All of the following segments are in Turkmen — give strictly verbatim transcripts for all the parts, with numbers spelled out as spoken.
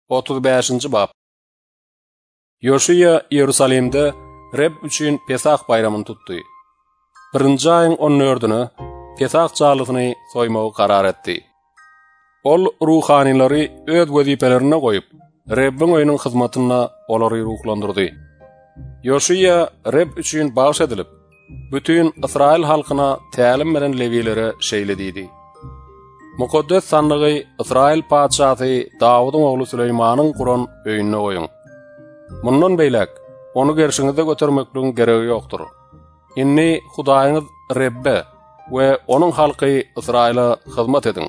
otuz beşinci bab. Yoşiya Yerusalimde Reb üçün Pesach bayramını tuttu. Birinci ayın on dördüne Pesach çalysyny soýmagy karar etdi. Ol ruhanilary öz wezipelerine goýup, Rebbin öýüniň hyzmatyna olary ruhlandyrdy. Yoşiya Reb üçün baş edilip, bütün Israil halkyna tälim beren Levilere şeýledidi. Mukaddes sandygy Israil padşahy Dawydyň ogly Süleýmanyň Guran öýüne goýun. Mundan beýlek, onu gerşiňizde götermekligiň geregi ýokdur. Inni Hudaýyňyz Rebbe we onuň halky Israila hyzmat edin.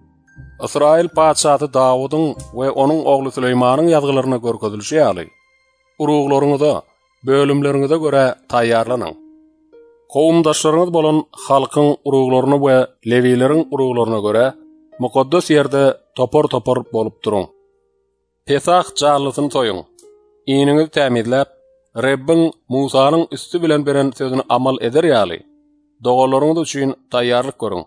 Israil padşahy Dawydyň we onuň ogly Süleýmanyň ýazgylaryna görkezilşi ýaly. Uruglaryňyza, bölümleriňize göre taýýarlanyň. Kowumdaşlaryňyz bolan halkyň uruglaryna we Levileriň uruglaryna göre mukaddes ýerde topor-topor bolup duruň. Pesach çalysyny toýun. İňiňizi tämizläp, Rebbin Musanyň üstü bilen beren sözüni amal eder ýaly. Dogalaryňyz üçin taýýarlyk görüň.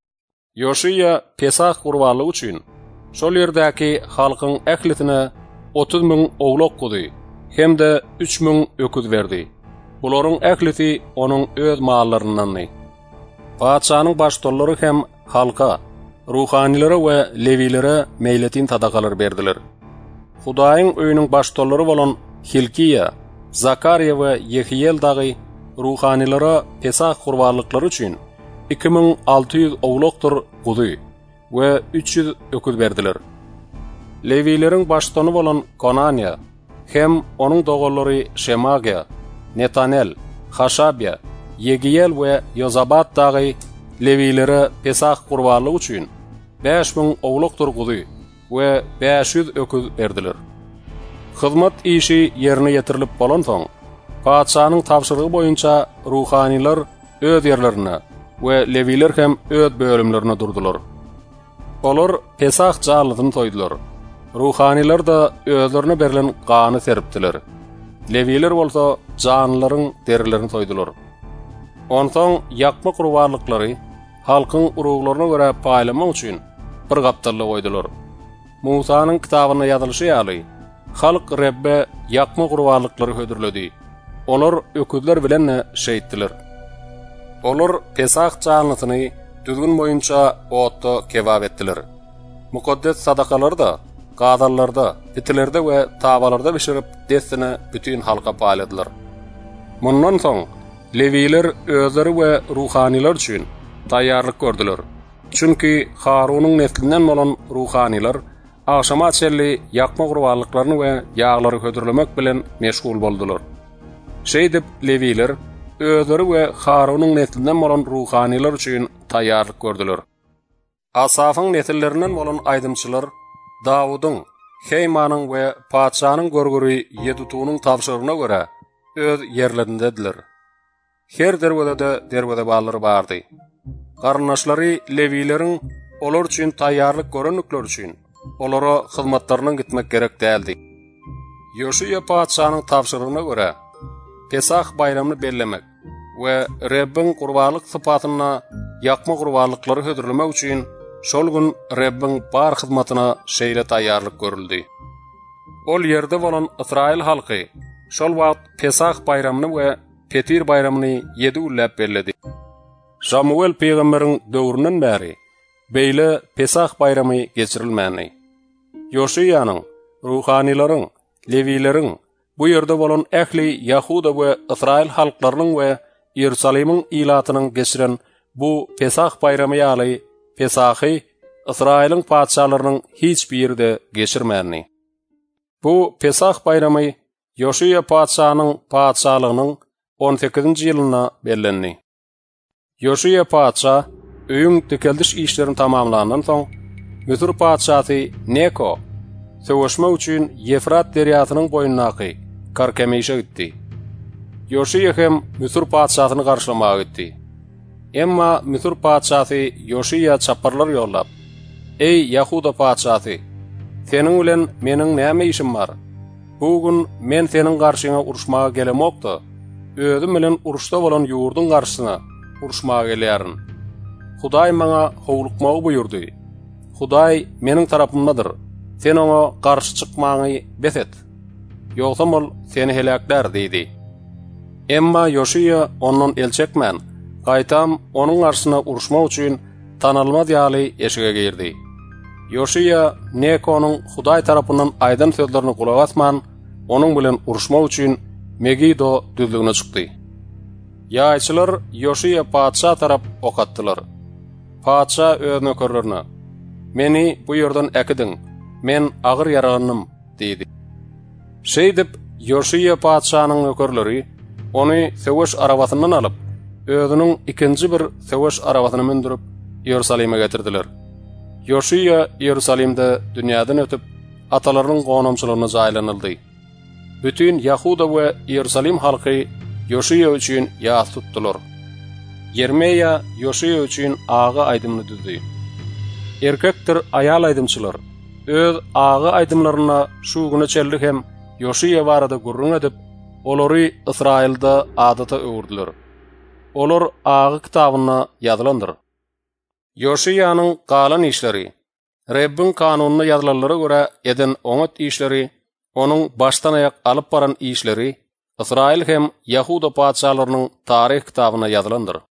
Yoşiya Pesach gurbanlygy üçin şol ýerdäki halkyň ählisine otuz müň oglak gudy, hemde üç müň öküz berdi. Bularyň ählisi onuň öz mallarynyň. Padşanyň başdollary hem halka, ruhanilere we Levilere meýletin tadakalar berdiler. Hudaýyň öýüniň başdollary bolan Hilkiya, Zakariya we Yehiel dagy ruhanilere Pesach gurbanlyklary üçin iki müň alty ýüz oglakdyr gudy we üç ýüz öküz berdiler. Levileriň başdony bolan Konania hem onuň dogallary Şemagia, Netanel, Haşabya, Yegiel we Yozabat dagy Levilere Pesach gurbanlygy üçin beş müň oglakdyr gudy we beş ýüz öküz berdiler. Hyzmat işi ýerine ýetirilip bolan soň, padşanyň tapşyrygy boýunça ruhaniler öz ýerlerine we Leviler hem öz bölümlerine durdular. Olar Pesach çalysyny toýdular. Ruhaniler da özlerine berilen gany seripdiler. Leviler bolsa janlaryň derilerini toýdular. Onsoň ýakma gurbanlyklary halkyň uruglaryna göre paýlamak üçin bir gapdalla goýdular. Musanyň kitabyna ýazylyşy ýaly, halk Rebbe ýakma gurbanlyklary hödürledi. Olar öküzler bilen şeýitdiler. Olar Pesach çalysyny düzgün boýunça otda kebab etdiler. Mukaddes sadakalary da, gadallarda, bitilerde we tabalarda bişirip destine bütün halka paýladylar. Mundan soň Leviler özleri we ruhaniler üçin taýýarlyk gördüler. Çünki Harunyň neslinden bolan ruhaniler akşama çelli ýakma gurbanlyklaryny we ýaglary hödürlemek bilen meşgul boldular. Şeýdip Leviler özleri we Harunyň neslinden bolan ruhaniler üçin taýýarlyk gördüler. Asafyň nesillerinden bolan aýdymçylar Dawydyň, Heymanyň we padşanyň görgüri Yedutunyň tapşyrygyna görä öz ýerlerindedirler. Her derwede derwede ballary bardy. Garnaşlary Levileriň olar üçin taýýarlyk görenlikler üçin olara hyzmatlaryna gitmek gerek däldi. Yoşiya padşanyň tapşyrygyna görä Pesach bayramyny bellemek we Rebbin gurbanlyk sypatyna ýakma gurbanlyklary hödürlemek üçin şol gün Rebbin bar hyzmatyna şeýle taýýarlyk görüldi. Ol ýerde bolan Israil halky şol wagt Pesach bayramyny we Petir bayramyny ýedi ullap berledi. Samuel peýgamberiň döwründen bäri beýle Pesach bayramy geçirilmäni. Yoşiyanyň, ruhanilaryň, Levileriň bu ýerde bolan ähli Yahuda we Israil halklarynyň we Ýerusalimiň ilatynyň geçiren bu Pesach bayramy ýaly Pesachy Israiliň padşalarynyň hiç bir ýerde geçirmäni. Bu Pesach bayramy Yoşiya padşanyň padşalygynyň on sekizinji ýylyna bellendi. Yoşiya padşa öýüň tekeldiş işlerini tamamlandan soň Müsir padşahy Neko söwüşmek üçin Yefrat derýasynyň boýundaky Karkemişe gitdi. Yoşiya hem Müsir padşahyny garşylamaga gitdi. Emma Müsir padşahy Yoşiya çaparlar ýollap, "Ey Yahuda padşahy, seniň bilen meniň näme işim bar? Bugün men seniň garşyňa uruşmaga gelemokda, özüm bilen uruşda bolan ýurdun garşysyna uruşmaga gelýärin. Hudaý maňa howlukmagy buyurdy. Hudaý meniň tarapymdadyr. sen ona qarşı çıkmagy beset. Ýogsa ol seni helaklar diýdi. Emma Yoşiya ondan elçekmän, gaýtam onuň garşyna uruşmak üçin tanalmaz ýaly eşige girdi. Yoşiya Neko'nun Hudaý tarapyndan aýdan sözlerini kulak asman, onuň bilen uruşmak üçin Megido düzlügine çykdy. Ýaýçylar Yoşiya padşa tarap ok atdylar. Padşa öz nökerlerine: "Meni bu ýerden äkidin, men agyr yaralanym" diýdi. Şeýdip Yoşiya padşanyň nökerleri ony söwüş arabasyndan alyp, özüniň ikinji bir söwüş arabasyna mindirip Ýerusalime getirdiler. Yoşiya Ýerusalimde dünýäden ötüp atalarynyň gonamçylygyna jaýlanyldy. Bütün Yahuda we Ýerusalim halky Yoşiya üçin ýas tutdular. Yermeya Yoşiya üçin agy aýdymny düzdi. Erkekdir aýal aýdymçylar öz agy aýdymlaryna şu güne çeldi hem Yoşiya barada gurrun edip olary Israilda adata öwürdiler. Olar agy kitabyna ýazylandyr. Yoşiyanyň galan işleri, Rebbin kanunyna ýazylanlara görä eden oňat işleri, onuň başdan aýak alyp baran işleri, Israil hem Yahuda padşalarynyň taryh kitabyna ýazylandyr.